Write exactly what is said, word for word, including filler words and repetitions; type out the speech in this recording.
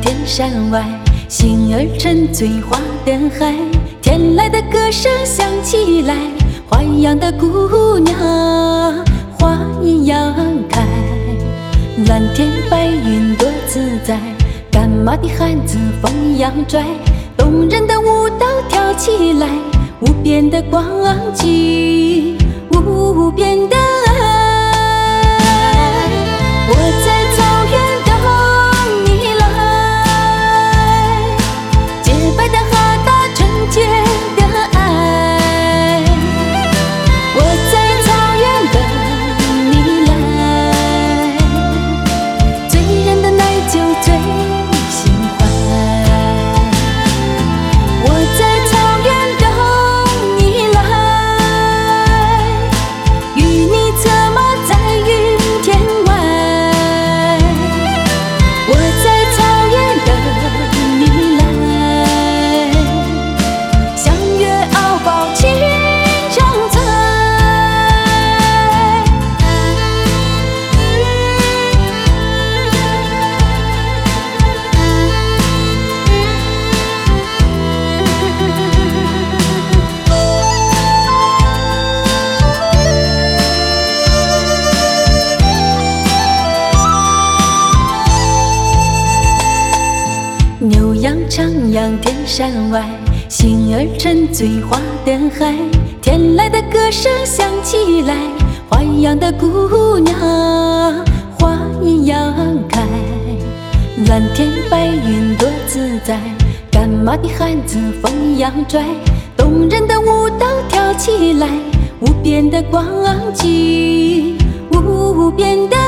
天山外，星儿沉醉花灯海，天籁的歌声响起来，花一样的姑娘，花一样开。蓝天白云多自在，干嘛的汉子风一样拽，动人的舞蹈跳起来，无边的光景，无边的爱。我在草原等你来，洁白的哈达纯洁的爱。我在草原等你来，醉人的奶酒醉心怀。我在草原等你来，与你策马在云天外。我在草原等你来，相约敖包青城彩。牛羊徜徉天山外，星儿沉醉花灯海，天籁的歌声响起来，花一样的姑娘，花一样开。蓝天白云多自在，干嘛的汉子风一样拽，动人的舞蹈跳起来，无边的光景，无边的